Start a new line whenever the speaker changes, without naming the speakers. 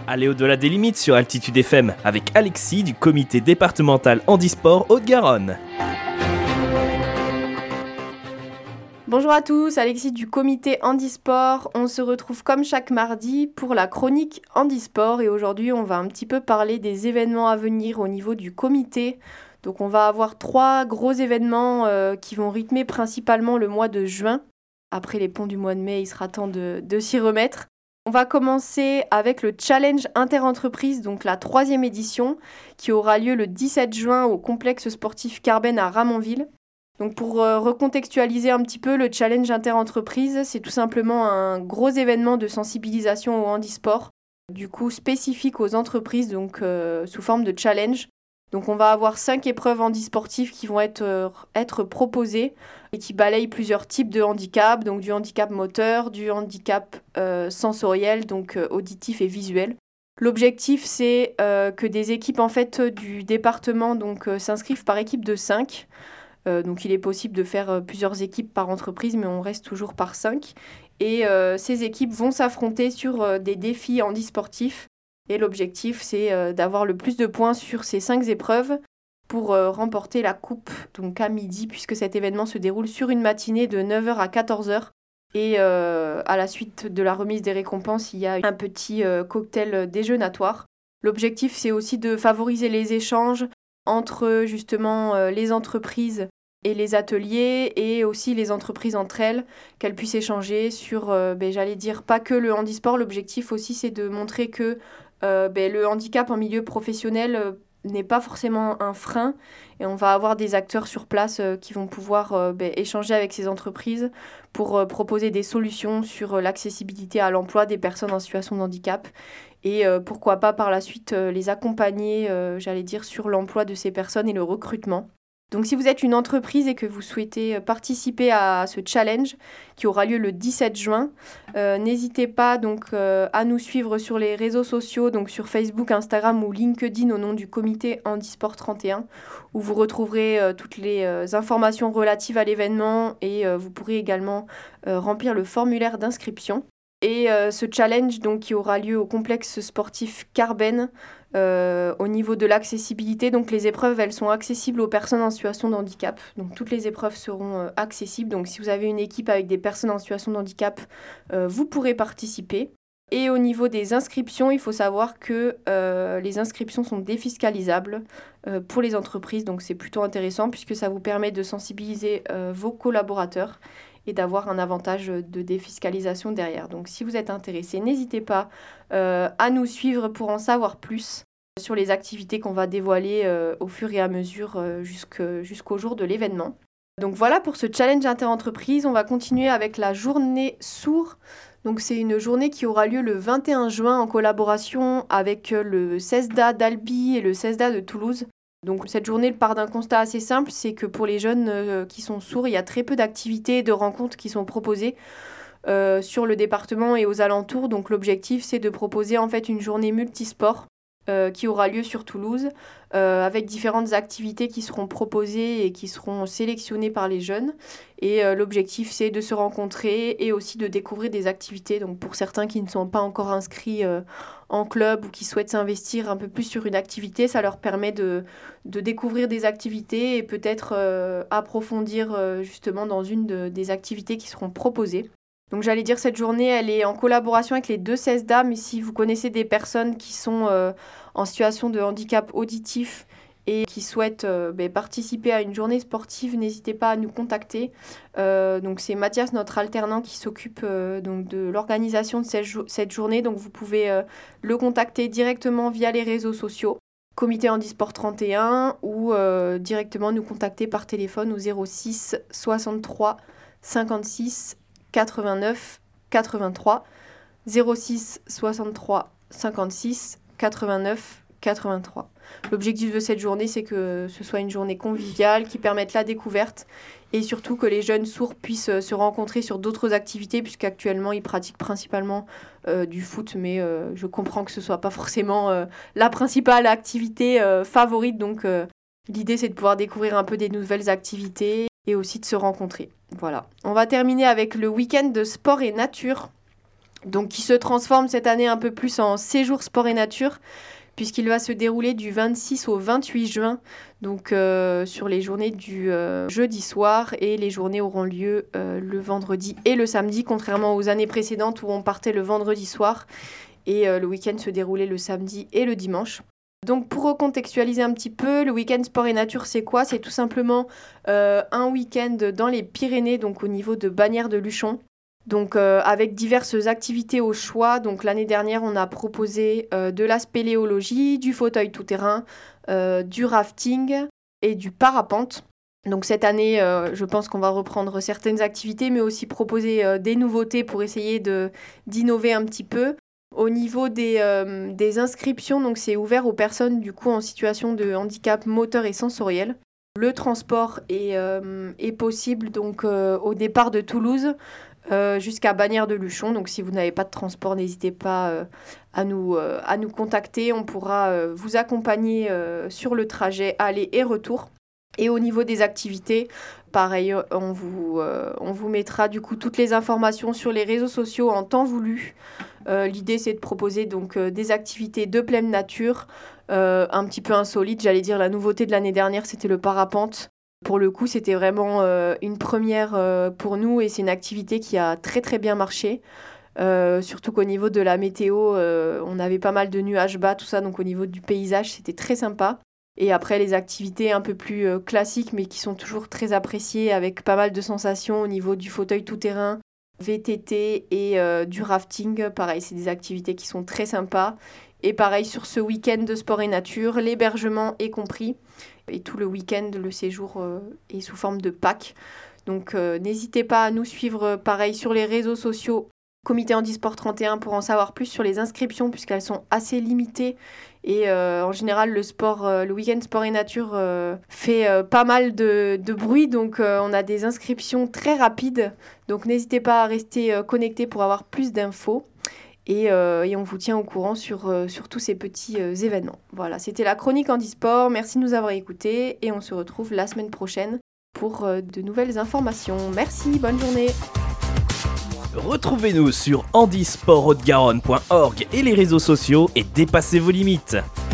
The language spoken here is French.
Allez au-delà des limites sur Altitude FM avec Alexis du comité départemental handisport Haute-Garonne.
Bonjour à tous, Alexis du comité handisport. On se retrouve comme chaque mardi pour la chronique handisport et aujourd'hui on va un petit peu parler des événements à venir au niveau du comité. Donc on va avoir 3 gros événements qui vont rythmer principalement le mois de juin. Après les ponts du mois de mai, il sera temps de s'y remettre. On va commencer avec le Challenge Interentreprise, donc la 3e édition, qui aura lieu le 17 juin au complexe sportif Carben à Ramonville. Donc pour recontextualiser un petit peu, le Challenge Interentreprise, c'est tout simplement un gros événement de sensibilisation au handisport, du coup spécifique aux entreprises, donc sous forme de challenge. Donc on va avoir 5 épreuves handisportives qui vont être proposées et qui balayent plusieurs types de handicap, donc du handicap moteur, du handicap sensoriel, donc auditif et visuel. L'objectif c'est que des équipes en fait du département s'inscrivent par équipe de 5. Donc il est possible de faire plusieurs équipes par entreprise, mais on reste toujours par 5. Et ces équipes vont s'affronter sur des défis handisportifs. Et l'objectif, c'est d'avoir le plus de points sur ces 5 épreuves pour remporter la coupe donc à midi, puisque cet événement se déroule sur une matinée de 9h à 14h. Et à la suite de la remise des récompenses, il y a un petit cocktail déjeunatoire. L'objectif, c'est aussi de favoriser les échanges entre justement les entreprises et les ateliers et aussi les entreprises entre elles, qu'elles puissent échanger sur, j'allais dire, pas que le handisport. L'objectif aussi, c'est de montrer que le handicap en milieu professionnel n'est pas forcément un frein et on va avoir des acteurs sur place qui vont pouvoir échanger avec ces entreprises pour proposer des solutions sur l'accessibilité à l'emploi des personnes en situation de handicap et pourquoi pas par la suite les accompagner, j'allais dire, sur l'emploi de ces personnes et le recrutement. Donc si vous êtes une entreprise et que vous souhaitez participer à ce challenge qui aura lieu le 17 juin, n'hésitez pas à nous suivre sur les réseaux sociaux, donc sur Facebook, Instagram ou LinkedIn au nom du comité Handisport 31, où vous retrouverez toutes les informations relatives à l'événement et vous pourrez également remplir le formulaire d'inscription. Et ce challenge qui aura lieu au complexe sportif Carben, au niveau de l'accessibilité, donc les épreuves elles sont accessibles aux personnes en situation de handicap. Donc toutes les épreuves seront accessibles. Donc si vous avez une équipe avec des personnes en situation de handicap, vous pourrez participer. Et au niveau des inscriptions, il faut savoir que les inscriptions sont défiscalisables pour les entreprises. Donc c'est plutôt intéressant puisque ça vous permet de sensibiliser vos collaborateurs et d'avoir un avantage de défiscalisation derrière. Donc si vous êtes intéressé, n'hésitez pas à nous suivre pour en savoir plus sur les activités qu'on va dévoiler au fur et à mesure jusqu'au jour de l'événement. Donc voilà pour ce challenge interentreprise. On va continuer avec la journée sourd. Donc c'est une journée qui aura lieu le 21 juin en collaboration avec le CESDA d'Albi et le CESDA de Toulouse. Donc cette journée part d'un constat assez simple, c'est que pour les jeunes qui sont sourds, il y a très peu d'activités et de rencontres qui sont proposées sur le département et aux alentours. Donc l'objectif, c'est de proposer en fait une journée multisport qui aura lieu sur Toulouse avec différentes activités qui seront proposées et qui seront sélectionnées par les jeunes. Et l'objectif, c'est de se rencontrer et aussi de découvrir des activités. Donc pour certains qui ne sont pas encore inscrits en club ou qui souhaitent s'investir un peu plus sur une activité, ça leur permet de découvrir des activités et peut-être approfondir justement dans une des activités qui seront proposées. Donc j'allais dire, cette journée, elle est en collaboration avec les 2 CESDA, mais si vous connaissez des personnes qui sont en situation de handicap auditif et qui souhaitent participer à une journée sportive, n'hésitez pas à nous contacter. Donc c'est Mathias, notre alternant, qui s'occupe de l'organisation de cette journée. Donc vous pouvez le contacter directement via les réseaux sociaux, Comité Handisport 31, ou directement nous contacter par téléphone au 06 63 56 89 83, 06 63 56 89 83. L'objectif de cette journée, c'est que ce soit une journée conviviale qui permette la découverte et surtout que les jeunes sourds puissent se rencontrer sur d'autres activités, puisqu'actuellement ils pratiquent principalement du foot, mais je comprends que ce ne soit pas forcément la principale activité favorite. Donc l'idée, c'est de pouvoir découvrir un peu des nouvelles activités et aussi de se rencontrer. Voilà. On va terminer avec le week-end de sport et nature. donc qui se transforme cette année un peu plus en séjour sport et nature, puisqu'il va se dérouler du 26 au 28 juin, donc sur les journées du jeudi soir, et les journées auront lieu le vendredi et le samedi, contrairement aux années précédentes où on partait le vendredi soir et le week-end se déroulait le samedi et le dimanche. Donc pour recontextualiser un petit peu, le week-end sport et nature, c'est quoi ? C'est tout simplement un week-end dans les Pyrénées, donc au niveau de Bagnères de Luchon. Donc avec diverses activités au choix. Donc l'année dernière, on a proposé de la spéléologie, du fauteuil tout-terrain, du rafting et du parapente. Donc cette année, je pense qu'on va reprendre certaines activités, mais aussi proposer des nouveautés pour essayer d'innover un petit peu. Au niveau des inscriptions, donc c'est ouvert aux personnes du coup en situation de handicap moteur et sensoriel. Le transport est possible donc au départ de Toulouse jusqu'à Bagnères de Luchon. Donc si vous n'avez pas de transport, n'hésitez pas à nous contacter. On pourra vous accompagner sur le trajet aller et retour. Et au niveau des activités, pareil, on vous mettra du coup toutes les informations sur les réseaux sociaux en temps voulu. L'idée, c'est de proposer donc des activités de pleine nature, un petit peu insolites. J'allais dire, la nouveauté de l'année dernière, c'était le parapente. Pour le coup, c'était vraiment une première pour nous et c'est une activité qui a très très bien marché. Surtout qu'au niveau de la météo, on avait pas mal de nuages bas, tout ça. Donc au niveau du paysage, c'était très sympa. Et après, les activités un peu plus classiques, mais qui sont toujours très appréciées, avec pas mal de sensations au niveau du fauteuil tout-terrain, VTT et du rafting. Pareil, c'est des activités qui sont très sympas. Et pareil, sur ce week-end de sport et nature, l'hébergement est compris. Et tout le week-end, le séjour est sous forme de pack. Donc n'hésitez pas à nous suivre, pareil, sur les réseaux sociaux. Comité Handisport 31 pour en savoir plus sur les inscriptions puisqu'elles sont assez limitées et en général le week-end sport et nature fait pas mal de bruit donc on a des inscriptions très rapides donc n'hésitez pas à rester connecté pour avoir plus d'infos et on vous tient au courant sur tous ces petits événements. Voilà, c'était la chronique Handisport, merci de nous avoir écoutés et on se retrouve la semaine prochaine pour de nouvelles informations. Merci, bonne journée.
Retrouvez-nous sur handisporthaute-garonne.org et les réseaux sociaux et dépassez vos limites.